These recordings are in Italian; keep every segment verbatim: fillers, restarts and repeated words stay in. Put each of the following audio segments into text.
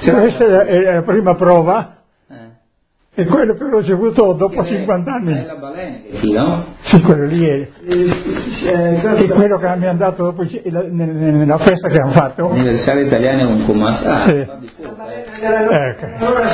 Questa è la prima prova. E quello che ho ricevuto dopo cinquanta anni. È la balena, sì, no? Sì, quello lì è. E quello che mi hanno dato dopo nella festa che hanno fatto. Anniversario italiano è un comando. Ah, sì. Ecco. Allora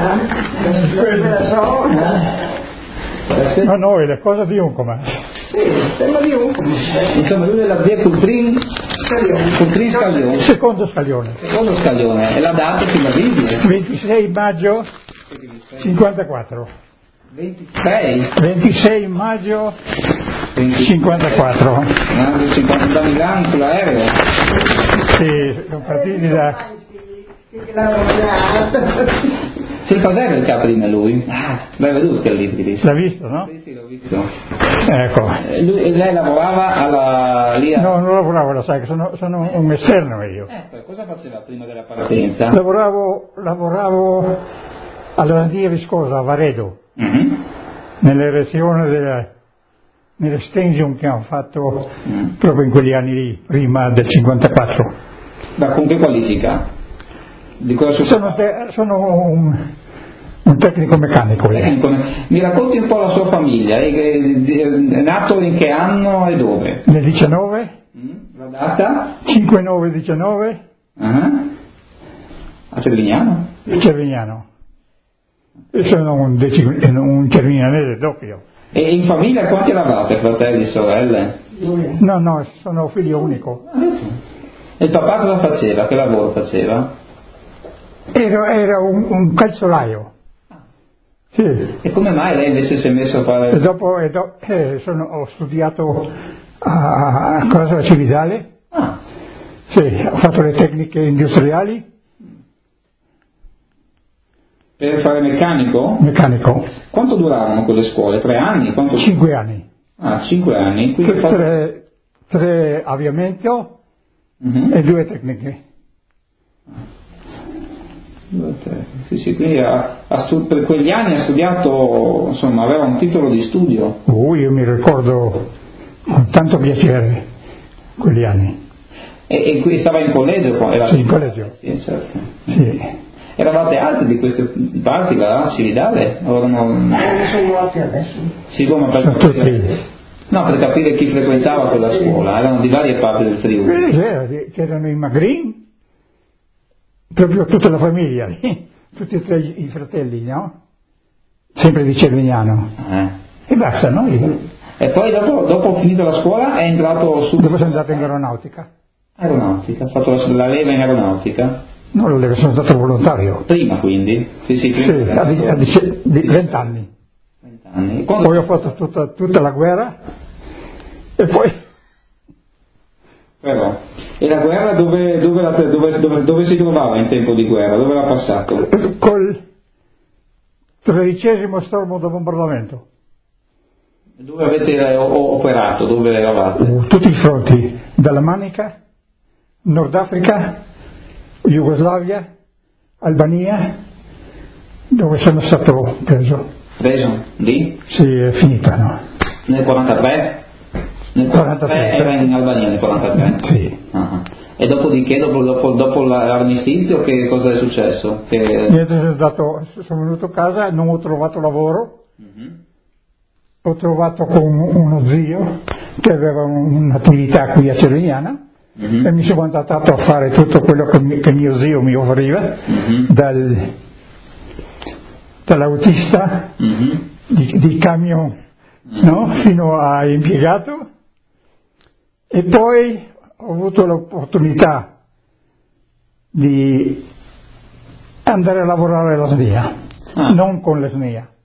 No, no, è la cosa di un comando. Sì, sembra di un comando. Insomma, lui è la via Coutrin Coutrin Scaglione. Secondo scaglione. Secondo scaglione. E la data sulla Bibbia? ventisei maggio cinquantaquattro. ventisei? ventisei maggio cinquantaquattro. Ah, cinquanta da Milano sull'aereo? Sì, sono partiti da... Sì, cos'era il capo di me lui? Ah, l'hai veduto il libro? L'ha visto, no? Sì, sì, l'ho visto. Ecco. Lui, lei lavorava alla... lì a... No, non lavoravo, lo sai, che sono, sono un esterno io. Ecco, cosa faceva prima della partenza? Lavoravo, lavoravo alla Landia Viscosa, a Varedo, Mm-hmm. nell'erezione della... nell'extension che hanno fatto mm. proprio in quegli anni lì, prima del cinquantaquattro. Ma con che qualifica? Di cosa sono, te, sono un, un tecnico meccanico. Tecnico. Mi racconti un po' la sua famiglia, è, è, è nato in che anno e dove? Nel diciannove. Mm, la data? cinque nove diciannove. Uh-huh. A Cervignano? Cervignano. E sono un, dec- un cervignanese doppio. E in famiglia quanti eravate, fratelli e sorelle? No, no, sono figlio unico. E il papà cosa faceva? Che lavoro faceva? Era, era un, un calzolaio. Sì. E come mai lei invece si è messo a fare... E dopo, e do, eh, sono, ho studiato a, a Cosa Cividale. Ah. Sì, ho fatto le tecniche industriali. Per fare meccanico? Meccanico. Quanto duravano quelle scuole? Tre anni? Quanto... Cinque anni. Ah, cinque anni. Tre, fatto... tre, tre avviamento uh-huh. e due tecniche. Sì, sì, quindi ha, ha stu- per quegli anni ha studiato, insomma, aveva un titolo di studio. Oh, io mi ricordo con tanto piacere quegli anni. E, e qui stava in collegio? Era sì, in collegio. Sì, certo. Sì. Eravate altri di queste parti là, Cividale? O no? Non sono altri adesso. Sì, come per capire... No, per capire chi frequentava quella scuola, erano di varie parti del Friuli. Eh, c'erano i Magrin, proprio tutta la famiglia, tutti e tre i fratelli, no? Sempre di Cervignano. Eh. E basta, no? Io... E poi dopo, dopo finito la scuola è entrato su... Dopo sono andato in aeronautica. Aeronautica, ha fatto la, la leva in aeronautica? No, la leva, sono stato volontario. Prima quindi? Sì, sì, sì a, di, a di, di venti anni. Anni. Poi ho fatto tutta, tutta la guerra e poi... Però, e la guerra dove, dove, la, dove, dove, dove si trovava in tempo di guerra? Dove l'ha passato? Col tredicesimo stormo da bombardamento. Dove avete operato? Dove eravate? Uh, tutti i fronti, dalla Manica, Nord Africa, Jugoslavia, Albania, dove sono stato preso. Preso? Lì? Sì, è finita, no? Nel quarantatré? Nel quarantatré era in Albania nel quarantatré? Sì. Uh-huh. E dopodiché, dopo, dopo, dopo l'armistizio, che cosa è successo? Che... Niente, sono, andato, sono venuto a casa, non ho trovato lavoro, uh-huh. Ho trovato con uno zio che aveva un'attività qui a Cervignano. Uh-huh. E mi sono andato a fare tutto quello che, mi, che mio zio mi offriva, uh-huh. dal, dall'autista, uh-huh. di, di camion, uh-huh. no? Fino a impiegato, e poi ho avuto l'opportunità di andare a lavorare alla S N I A, ah. non con la S N I A.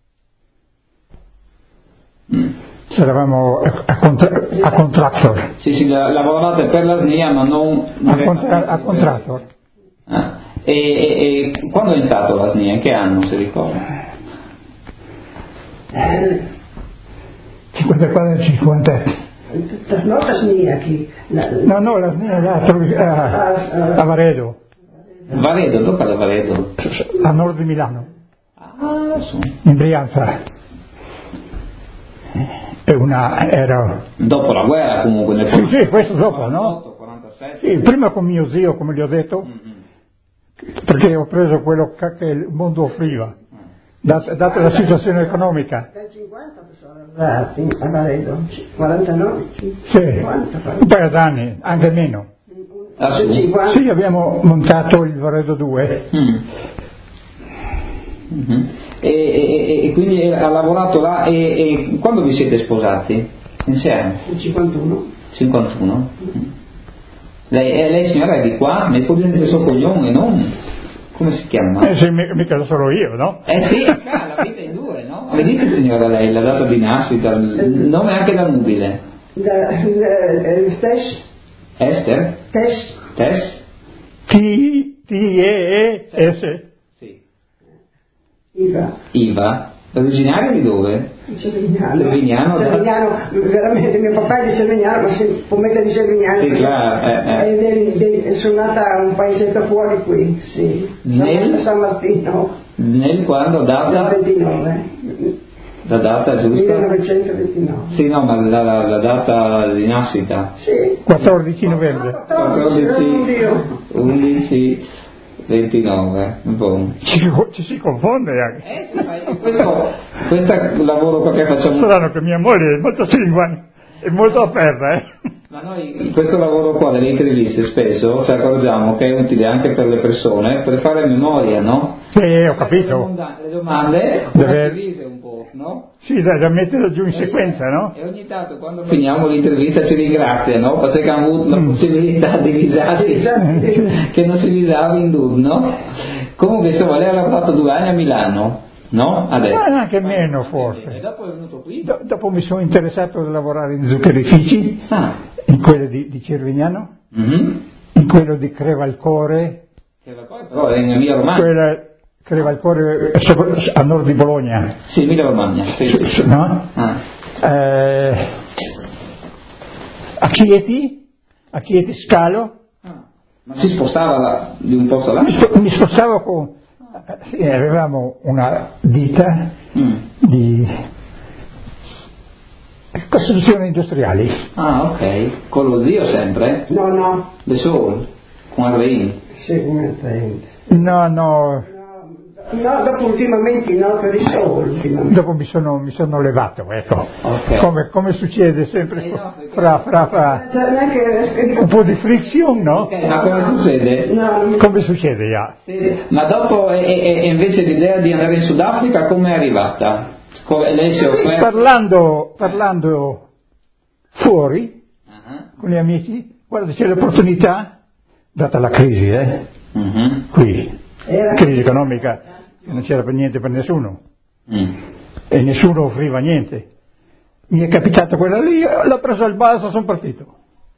Mm. Eravamo a, contra- a contractor. Sì, sì, lavoravate per la S N I A ma non... A, contra- a contractor. Ah. E, e, e quando è entrato la S N I A? In che anno si ricorda? cinquantaquattro e cinquanta. No, la S N I A qui. No, no, la S N I A là, a, a Varedo. Varedo, dove è Varedo? A nord di Milano. Ah, sì. In Brianza. E una era... Dopo la guerra comunque, nel sì, sì, questo dopo, quarantotto, no? quarantasette. Sì, prima con mio zio, come gli ho detto, mm-hmm. perché ho preso quello che il mondo offriva, data, data la situazione economica. Dal cinquanta sono andati a Varedo, quarantanove, Sì, cinquanta, un paio d'anni, anche meno. Ah, sì? cinquanta. Sì, abbiamo montato il Varedo due. Mm. Mm-hmm. E, e, e quindi ha lavorato là e, e quando vi siete sposati? Insieme? Il cinquantuno. cinquantuno? Mm. Lei, eh, lei signora è di qua, ma è pure del suo cognome, non? Come si chiama? Eh sì, mica lo sono io, no? Eh sì, qua la vita è in due, no? Mi dice signora lei, la data di nascita, il nome anche da nubile? Da, da, eh, Tess. Esther? Tess. Tess? T, T, E, E, S. Sì. Iva. Iva? Originaria di dove? Cervignano. Cervignano, Cervignano, veramente mio papà è di Cervignano, ma si può mettere di Cervignano. Sì, claro, eh, eh. E de, de, sono nata a un paesetto fuori qui, sì. Nel? San Martino. Nel quando? Data? Del ventinove. La data giusta? millenovecentoventinove. Sì, no, ma la, la, la data di nascita? Sì. quattordici novembre. quattordici, undici, ventinove, boh. Ci, ci si confonde anche. Eh sì, ma questo, questo lavoro qua che facciamo... Saranno che mia moglie è molto sanguine, è molto aperta, eh. Ma noi questo lavoro qua delle interviste spesso ci accorgiamo che è utile anche per le persone per fare memoria, no? Sì, ho capito. Le domande Deve... divise un po', no? Sì, da, da mettere giù in sequenza, no? E ogni tanto quando finiamo l'intervista ci ringrazia, no? Perché abbiamo avuto la possibilità di visarsi che non si visava in due, no? Comunque insomma lei ha lavorato due anni a Milano, no? Adesso. Eh, anche meno forse. E dopo è venuto qui? Do, dopo mi sono interessato a lavorare in zuccherifici, Ah. in quello di, di Cervignano, Mm-hmm. in quello di Crevalcore, Però è in Emilia Romagna. quella Crevalcore è sopra- a nord di Bologna, Sì, Emilia Romagna. Sì, sì, sì. no? Ah. Eh, a Chieti, a Chieti Scalo, Ah. Ma si spostava là, di un posto all'altro? mi, spo- mi spostavo con, eh, sì, avevamo una ditta Mm. di costruzioni industriali. Ah, ok. Con lo zio sempre? No, no. Da solo? Con Arleini? Sicuramente. No, no, No, dopo ultimamente no, per il sole ultimamente. dopo mi sono, mi sono levato, ecco, Ok. come, come succede sempre Eh, no, perché- fra, fra, fra Cioè, neanche... un po' di frizione, no? Ok, ma come succede? No, non mi... Come succede, ja? Sì. Ma dopo, e, e- e invece l'idea di andare in Sudafrica, come è arrivata? Come lei si è offerta? Parlando, parlando fuori Ah. con gli amici, guarda c'è l'opportunità, data la crisi, eh, Mhm. qui, Era... crisi economica, che non c'era per niente per nessuno, Mm. e nessuno offriva niente. Mi è capitato quella lì, l'ho preso al basso, sono partito.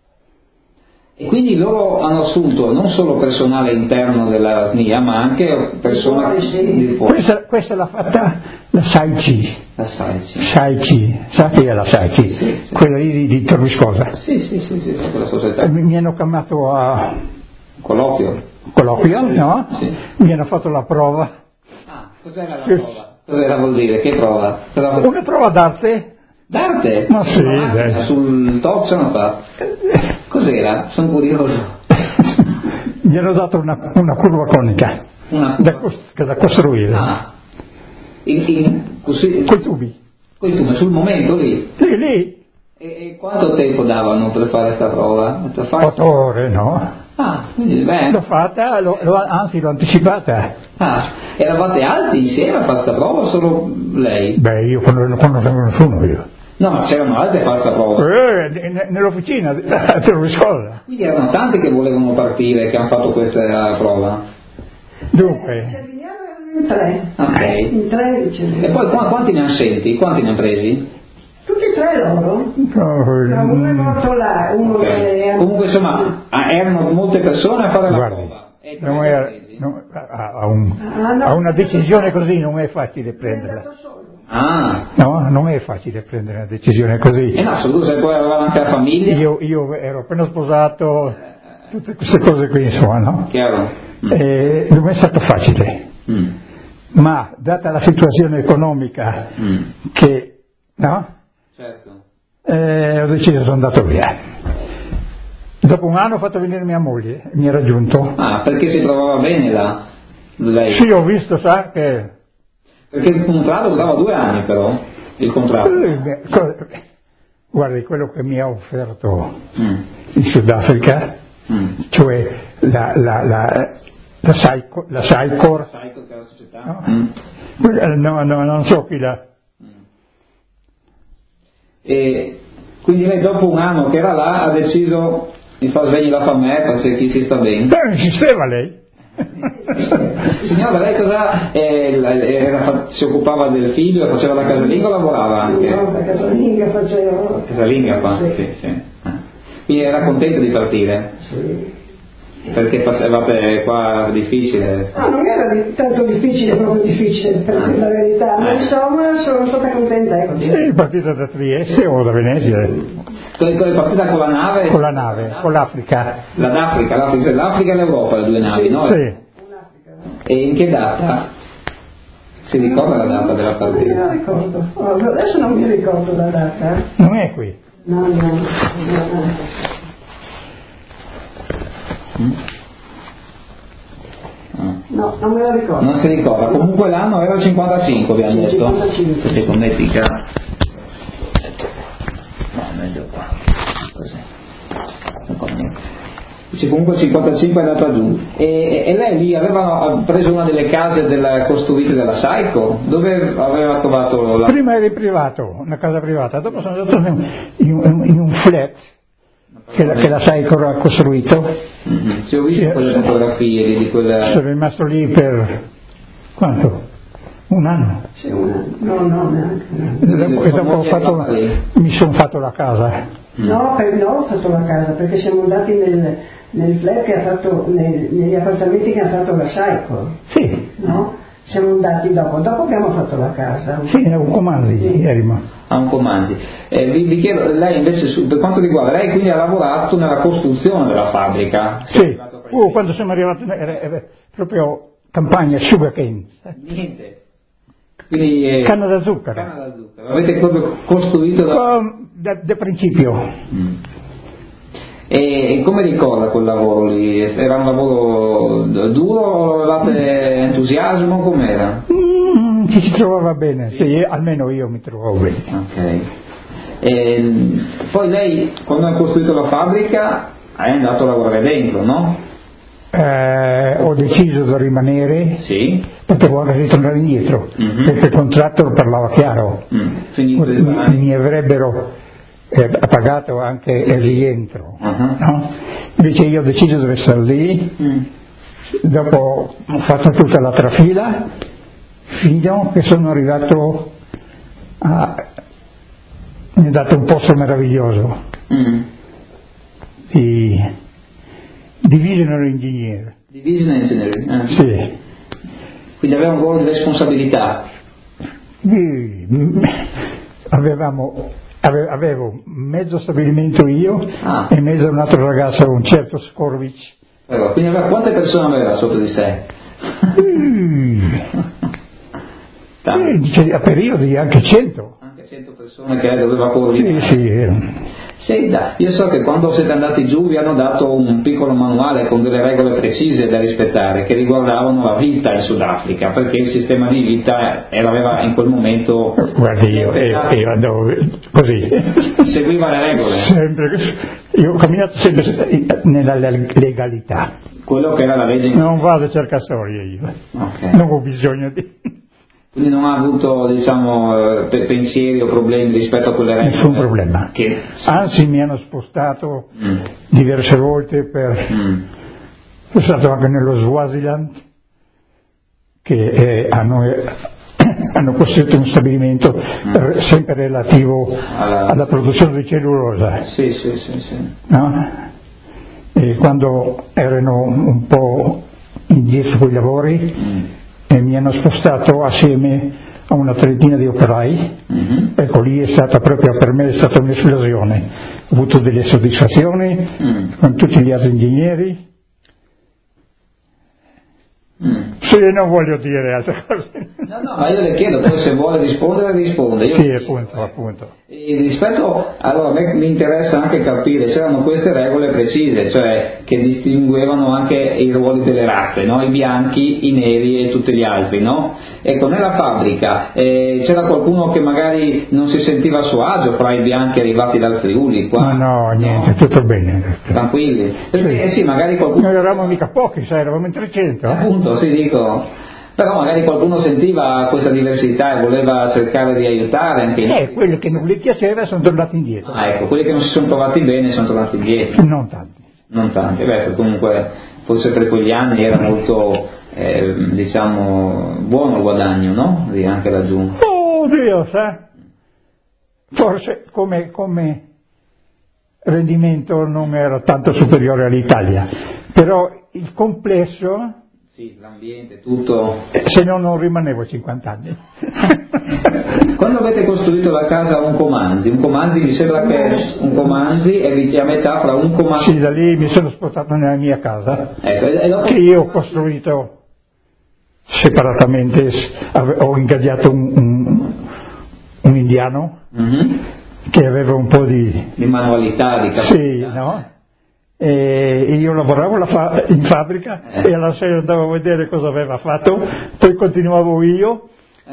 E quindi loro hanno assunto non solo personale interno della S N I A, ma anche persone Fuori, sì. di fuori. Questa, questa l'ha fatta la Saici, La sai, sì. Saici, sa che è la Saici? Sì, sì. Quella lì di, di Torviscosa. Sì, sì, sì, sì, sì, quella E società. Mi, mi hanno chiamato a Colloquio. colloquio, no? Sì. Mi hanno fatto la prova, Ah, cos'era la Sì. prova? Cos'era vuol dire? Che prova? Cosa vuol- una prova d'arte. D'arte? Ma sì, Ah, dai. sul tozzo hanno fatto. Cos'era? Sono curioso. Mi hanno dato una, una curva conica Una da, cos- da costruire, Ah. In, in, così, coi tubi. poi tu, ma sul momento lì. Sì, lì, E, e quanto tempo davano per fare questa prova? Per fare- otto ore, no? Ah, quindi beh. L'ho fatta, l'ho- l'ho- anzi l'ho anticipata. Ah, eravate alti insieme a fare questa prova o solo lei? Beh, io quando non conoscevo nessuno io. No, ma c'erano altri a fare questa prova. Eh, ne- nell'officina, a Torviscosa. Quindi erano tanti che volevano partire, che hanno fatto questa prova. Dunque, Cervignano erano in tre. Ok. In tre di Cervignano. E poi qua- quanti ne hanno scelti? Quanti ne hanno presi? Tutti e tre loro. No, uno è oh, morto là, uno Ok. è... Comunque insomma ah, erano molte persone a fare la guardi, prova. E tre non ne è, hanno presi. non- a, a un- Ah, no. a una decisione così non è facile È prenderla. andato solo. Ah, No, non è facile prendere una decisione così. e no, soprattutto se poi aveva anche la famiglia. Io, io ero appena sposato, tutte queste cose qui, insomma, no? Chiaro? Mm. E non è stato facile, Mm. ma data la situazione economica Mm. che, no? Certo. Eh, ho deciso, sono andato via. Dopo un anno ho fatto venire mia moglie, mi ha raggiunto. Ah, perché si trovava bene là? Lei? Sì, ho visto, sa, che... Perché il contratto durava due anni però, il contratto. Eh, co- Guardi, quello che mi ha offerto Mm. in Sudafrica, Mm. cioè la, la, la, la, Saicor, la Saicor, Sai che era la società? no? Mm. Eh, no, no, non so chi la... E quindi lei dopo un anno che era là ha deciso di far svegliare la famiglia per se chi si sta bene. Beh, insisteva lei. Signora, lei cosa eh, era, si occupava del figlio, faceva la casalinga o lavorava anche? No, la casalinga facevo. Casalinga fa? Sì. Sì, sì. Quindi era contenta di partire? Sì. Perché facevate qua difficile? Ah, non era di, tanto difficile, proprio difficile, per Ah. dire la verità, ma Eh. insomma sono stata contenta, ecco. Sì, è partita da Trieste o da Venezia, È partita con la nave? con la nave, con l'Africa. La d'Africa, l'Africa, l'Africa e l'Europa, le due navi, no? Sì. Un'Africa. E in che data? Si ricorda la data della Non me partita? la ricordo. Oh, adesso non mi ricordo la data. eh. Non è qui. No, no, no, no. Mm? Ah. No, non me la ricordo. Non si ricorda, comunque l'anno era il cinquantacinque abbiamo Sì, detto. cinquantacinque. Perché con me dica. No, meglio qua. Così. Dice comunque il cinquantacinque è andato giù. E, e lei lì aveva preso una delle case della, costruite dalla Saico? Dove aveva trovato la. Prima era in privato, una casa privata, dopo sono andato in, in- in un flat che la, che la Saicor ha costruito. Mm-hmm. Sì, ho visto Sì. quelle fotografie lì di quella. Sono rimasto lì per quanto? Un anno. Sì, una, no, no, neanche. E dopo, e dopo ho fatto, mi sono fatto la casa. No, per, no, ho fatto la casa, perché siamo andati nel, nel flat che ha fatto, nel- negli appartamenti che ha fatto la Saico, Sì, no? Siamo andati dopo, dopo abbiamo fatto la casa. sì, era un comando ieri, ma A un comandi. Eh, vi, vi chiedo, lei invece su, per quanto riguarda, lei quindi ha lavorato nella costruzione della fabbrica? sì. Oh, quando siamo arrivati era, era proprio campagna sugarcane, Niente. Quindi eh, canna da zucchero. canna da zucchero. Avete proprio costruito da. Um, Da, da principio. Mm. E, e come ricorda quel lavoro lì? Era un lavoro d- duro o avevate entusiasmo? Com'era? Mm, ci si trovava bene, sì, almeno io mi trovavo bene. Ok. E, poi lei, quando ha costruito la fabbrica, è andato a lavorare dentro, no? Eh, ho deciso di rimanere Sì. perché volevo ritornare indietro, Mhm. perché il contratto lo parlava chiaro. Mm. Finito il Mi, mi avrebbero eh, pagato anche il rientro, Uh-huh. no? Invece io ho deciso di restare lì, Mm. dopo ho fatto tutta la trafila fino che sono arrivato a... mi ha dato un posto meraviglioso Mm. di divisional ingegnere. Division engineering. eh. Sì. Quindi aveva un ruolo di responsabilità. Sì, mm, avevamo, ave- avevo mezzo stabilimento io Ah. e mezzo un altro ragazzo, un certo Skorvic. Allora, quindi aveva, quante persone aveva sotto di sé? Mm. Tante. Eh, dice, a periodi anche cento. Anche cento persone che lei doveva coordinare. Sì, sì. eh. Senta, io so che quando siete andati giù vi hanno dato un piccolo manuale con delle regole precise da rispettare che riguardavano la vita in Sudafrica, perché il sistema di vita era- aveva in quel momento Guardi, io, io, io andavo così. seguiva le regole, Sempre, io ho camminato sempre nella legalità. quello che era la legge in Non vado a cercare storie io. Ok. Non ho bisogno di... Quindi non ha avuto, diciamo, eh, pe- pensieri o problemi rispetto a quelle regole? Nessun problema. Che... Anzi, mi hanno spostato Mm. diverse volte per... Mm. Sono stato anche nello Swaziland, che eh, hanno, eh, hanno costruito un stabilimento eh, sempre relativo Alla- alla produzione di cellulosa, Sì, sì, sì, sì. no? E quando erano un po' indietro con i lavori, Mm. e mi hanno spostato assieme a una trentina di operai. Mhm. Ecco, lì è stata proprio per me è stata un'esplosione. Ho avuto delle soddisfazioni Mm. con tutti gli altri ingegneri. Mm. Sì, non voglio dire altre cose. No, no, ma io le chiedo, poi se vuole rispondere risponde. Io Sì, chiedo, appunto, eh. appunto. E rispetto, allora a me mi interessa anche capire, c'erano queste regole precise, cioè che distinguevano anche i ruoli delle razze, no? I bianchi, i neri e tutti gli altri, no? Ecco, nella fabbrica eh, c'era qualcuno che magari non si sentiva a suo agio fra i bianchi arrivati dal Friuli, qua? Ma no, niente, no? tutto bene. Tranquilli? Perché Sì. eh sì, magari qualcuno... Noi eravamo mica pochi, sai, eravamo in trecento. Eh? Appunto, sì, dico... Però magari qualcuno sentiva questa diversità e voleva cercare di aiutare anche i Eh, quelli che non gli piaceva sono tornati indietro. Ah, ecco, quelli che non si sono trovati bene sono tornati indietro. Non tanti. Non tanti, beh, comunque forse per quegli anni era molto, eh, diciamo, buono il guadagno, no? Lì anche laggiù. Oh Dio, sa? Forse come, come rendimento non era tanto superiore all'Italia, però il complesso... Sì, l'ambiente, tutto. Se no non rimanevo cinquanta anni. Quando avete costruito la casa a un Comanzi, un Comanzi mi sembra che un Comanzi è a metà fra un Comanzi... Sì, da lì mi sono spostato nella mia casa, ecco, e dopo... che io ho costruito separatamente, ho ingaggiato un, un, un indiano mm-hmm. che aveva un po' di... di manualità, di capacità. Sì, no? E io lavoravo la fa- in fabbrica eh. e alla sera andavo a vedere cosa aveva fatto, poi continuavo io.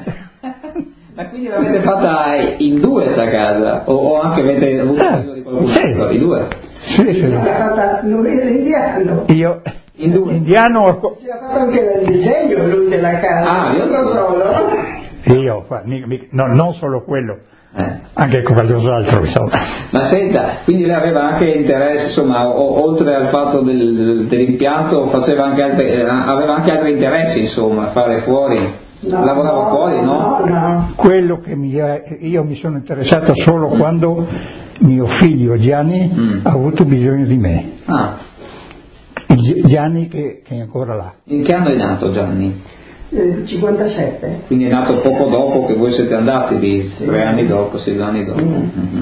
Ma quindi l'avete fatta in due sta casa? O, o anche avete avuto eh, di qualcuno? sì. I due? Sì, sì. L'ha fatta lui l'indiano. Io, in due. indiano, Si è fatto anche il disegno lui della casa. Ah, io non solo. io, mi, mi, no, non solo quello, Eh. anche qualcos'altro, insomma. Ma senta, quindi lei aveva anche interesse, insomma, o, oltre al fatto del, dell'impianto, faceva anche altri, aveva anche altri interessi, insomma, fare fuori? No, Lavorava no, fuori, no? No, no. Quello che mi è, io mi sono interessato solo quando mio figlio Gianni Mm. ha avuto bisogno di me. Ah, Il Gianni che, che è ancora là. in che anno è nato Gianni? Eh, cinquantasette. Quindi è nato poco dopo che voi siete andati lì, sì. Tre anni dopo, sei due anni dopo. Mm. Mm-hmm.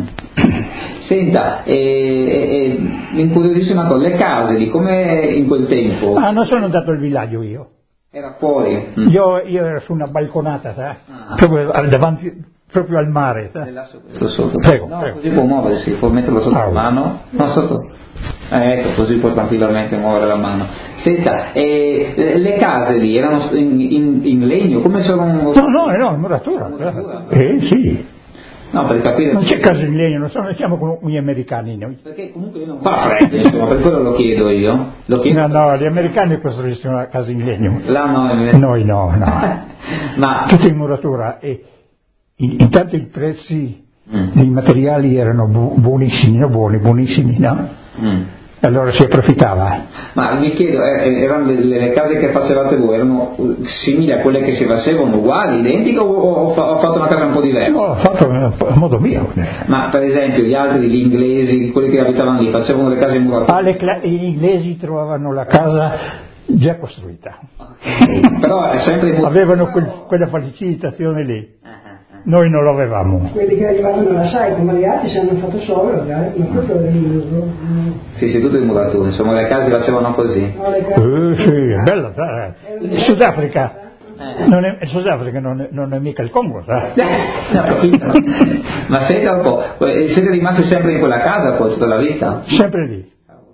Senta, e, e, e, mi incuriosisce una cosa, le case di come in quel tempo? Ah, non sono andato al villaggio io. Era fuori? Mm. Io, io ero su una balconata, sa? Ah. Proprio al- davanti, proprio al mare, sa? Questo sotto. Prego, No, prego. così può muoversi, può metterlo sotto Ah, la mano. No, sotto. Eh, ecco, così può tranquillamente muovere la mano. Senta, eh, le case lì erano in, in, in legno? Come sono? No, no, no, in muratura. Muratura? Eh sì, No, per capire. non c'è casa in legno, non sono, siamo come gli americani noi. Perché comunque non fa freddo, insomma, per quello lo chiedo io. Lo chiedo. No, no, gli americani costruiscono la casa in legno. Là no, è... Noi no, no. Ma Tutto in muratura e in- intanto i prezzi Mm. dei materiali erano bu- buonissimi, no? Buoni, buonissimi, no? Mm. Allora si approfittava. Ma vi chiedo, eh, erano le, le case che facevate voi, erano simili a quelle che si facevano, uguali, identiche o ho, ho fatto una casa un po' diversa? No, ho fatto a modo mio. Ma per esempio gli altri, gli inglesi, quelli che abitavano lì, facevano le case in muratura? Ah, le cla- gli inglesi trovavano la casa già costruita. Okay. Però è sempre in muratura. Avevano quel- quella facilitazione lì. Ah, ah, ah. Noi non l'avevamo. Quelli che arrivavano la sai, come gli altri si hanno fatto solo, dai, ma questo è il Sì, sì, tutto in muratura, insomma le case facevano così. no, le case- Eh, sì, è bella, sai. Il Sudafrica, Eh. non è, il Sudafrica non è, non è mica il Congo, sai. No, capito. Ma senta un po', eh, siete rimasti sempre in quella casa poi tutta la vita? Sempre lì.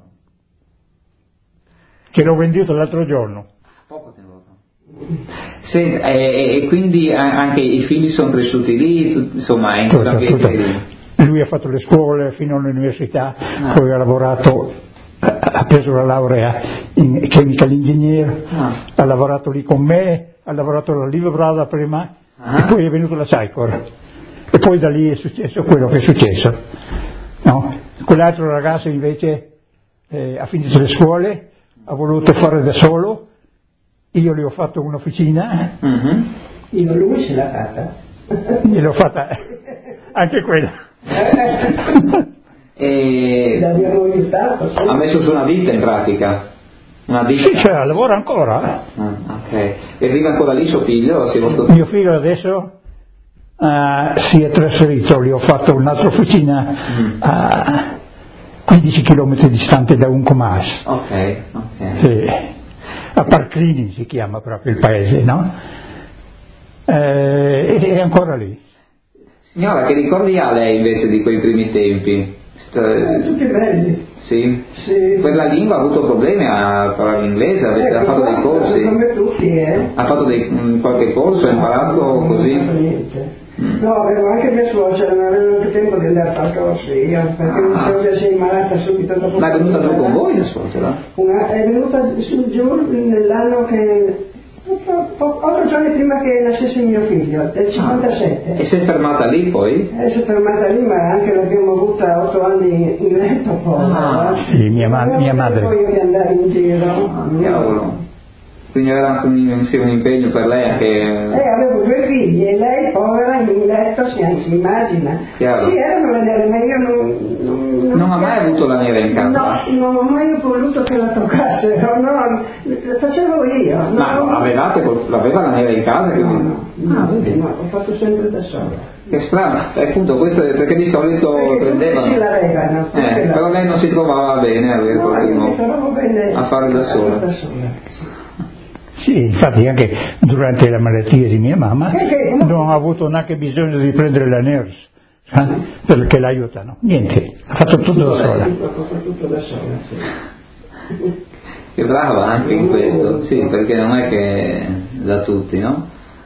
Che l'ho venduto l'altro giorno. Poco tempo fa. Senta, e, e quindi eh, anche i figli sono cresciuti lì, tut- insomma, in Tutto, quell'ambiente tutto. lì. Lui ha fatto le scuole fino all'università, poi ha lavorato, ha preso la laurea in chemical engineer, Ah. ha lavorato lì con me, ha lavorato alla Livre Brada prima Ah. e poi è venuto la Saicor. E poi da lì è successo quello che è successo. No? Quell'altro ragazzo invece eh, ha finito le scuole, ha voluto fare da solo, io gli ho fatto un'officina, Mhm. Io lui ce l'ha fatta. gliel'ho fatta anche quella. E L'abbiamo aiutato, sì. ha messo su una ditta in pratica. Una ditta. Sì, cioè, lavora ancora. Ah, ok. E vive ancora lì suo figlio? Si è molto... Mio figlio adesso eh, si è trasferito, gli ho fatto un'altra officina Mm. a quindici chilometri distante da un Comas. Ok, ok. Sì. a Parclini si chiama proprio il paese, no? Eh, è ancora lì. Signora, che ricordi ha lei invece di quei primi tempi? Eh, tutti belli. Sì? Sì. Per la lingua ha avuto problemi a parlare l'inglese? Avete Eh, ha fatto dei corsi? Come tutti, eh. Ha fatto dei, qualche corso, ha imparato no, così? Non ho fatto niente. Mm. No, avevo anche mia suocera, non avevo più tempo di andare a fare corsi io, perché Ah. mia suocera si è ammalata subito dopo. Ma è venuta giù con voi la suocera? Una, è venuta su giù nell'anno che... otto giorni prima che nascesse mio figlio, del cinquantasette. Ah. E si è fermata lì poi? Eh, si è fermata lì, ma anche l'abbiamo avuta otto anni in letto poi. Ah, sì, mia, ma- mia madre. Poi di andare in giro. Ah, cavolo. Quindi era anche un, sì, un impegno per lei anche... Eh, avevo due figli e lei, povera, in letto, si, si immagina. Chiaro. Sì, erano le nere, ma io non... Non, non, Non ha mai avuto la nera in casa? No, non ho mai voluto che la toccassero, no, la facevo io. No, Ma no, avevate, l'aveva la nera in casa? Che... no, no, Ah, no, vedi? no, ho fatto sempre da sola. Che strano, eh, appunto questo è perché di solito Perché tutti prendevano... si l'avevano, tutti Eh, la- però lei non si trovava bene a avere No, io mi qualcuno trovavo bene a fare da sola. da sola. Sì, infatti anche durante la malattia di mia mamma Che- che- non ho avuto neanche bisogno di prendere la N E R S, eh, perché l'aiutano. Niente, ha fatto tutto da sola. Tutto, tutto, tutto da sola, sì. Che brava anche in questo, sì, perché non è che da tutti, no?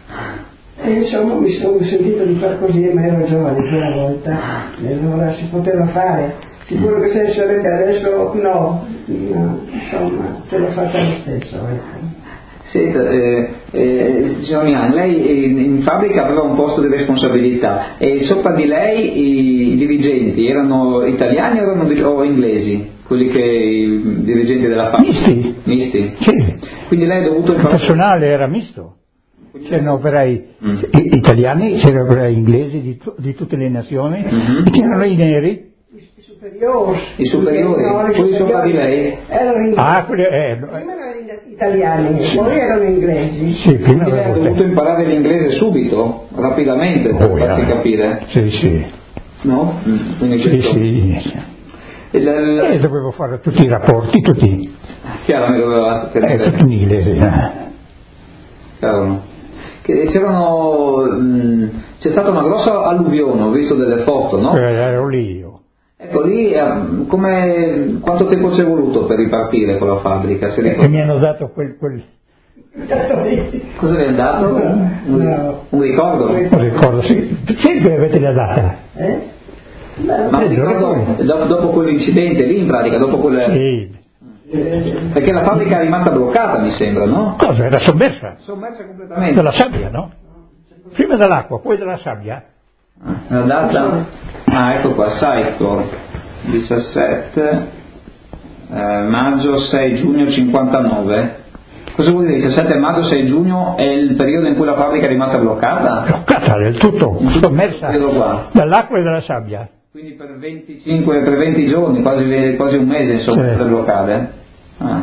E insomma mi sono sentito di far così, ma ero giovane quella volta, e allora si poteva fare. Sicuro che se sarebbe adesso no, no, insomma, ce l'ho fatta lo stesso, ecco. Senta, eh, eh, signor Mian, lei in, in fabbrica aveva un posto di responsabilità e sopra di lei i, i dirigenti erano italiani o, erano, di- o inglesi? Quelli che i dirigenti della fabbrica? Misti. Misti? Sì, Quindi lei ha dovuto il imparare... personale era misto. C'erano operai Mm. i- italiani, c'erano operai inglesi di, tu- di tutte le nazioni, Mhm. e c'erano i neri. I superiori. I superiori? No, i Quelli sopra di superiori lei? erano inglesi. Ah, quelli, eh, Prima erano italiani, poi erano inglesi. sì, prima Quindi lei ha avevo dovuto tempo. imparare l'inglese subito, rapidamente, per Oh, farsi yeah. capire, Sì, sì, no? Mm, Quindi sì, questo... sì. Il, il- E dovevo fare tutti i rapporti, tutti, chiaramente doveva eh, tenere... tutti in inglese. eh. Cavolo. Che c'erano, mh, c'è stata una grossa alluvione, ho visto delle foto, no? Eh, ero lì io. Ecco lì, eh, come, quanto tempo ci è voluto per ripartire con la fabbrica? Si E ricorda? mi hanno dato quel, quel Cosa vi è dato? Un, No. un ricordo? non ricordo, sì, sempre avete la data. Eh? Beh, Ma un Eh, lo ricordo ricordo. dopo, dopo quell'incidente lì in pratica, dopo quel... Sì. Perché la fabbrica è rimasta bloccata mi sembra, no? Cosa? Era sommersa? Sommersa completamente. Dalla sabbia, no? Prima dall'acqua, poi dalla sabbia. Ah, la data? Ah, ecco qua, Saicor, diciassette eh, maggio sei giugno cinquantanove. Cosa vuol dire? diciassette maggio sei giugno è il periodo in cui la fabbrica è rimasta bloccata? Bloccata del tutto, In tutto sommersa questo periodo qua. dall'acqua e dalla sabbia. Quindi per venticinque, per venti giorni, quasi, quasi un mese insomma, Sì. per bloccare. Ah.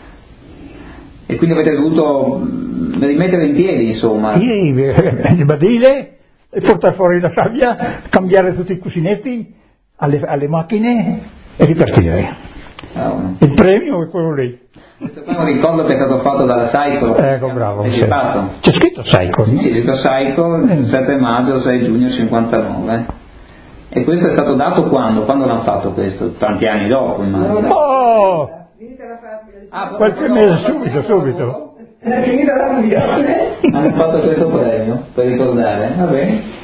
E quindi avete dovuto mm, rimettere in piedi insomma. Sì, il badile, e portare fuori la sabbia, cambiare tutti i cuscinetti alle, alle macchine e ripartire. Ah, no. Il premio è quello lì. Questo qua è un ricordo che è stato fatto dalla Saicor. Ecco, bravo. È Sì. citato. C'è scritto Saicor, Sì, no? sì, è scritto Saicor, sette maggio sei giugno cinquantanove. E questo è stato dato quando? Quando l'hanno fatto questo? Tanti anni dopo immagino. Oh! finita la fabbrica, Ah, Qualche mese subito, subito. è finita la fabbrica. Hanno fatto questo premio per ricordare, va bene.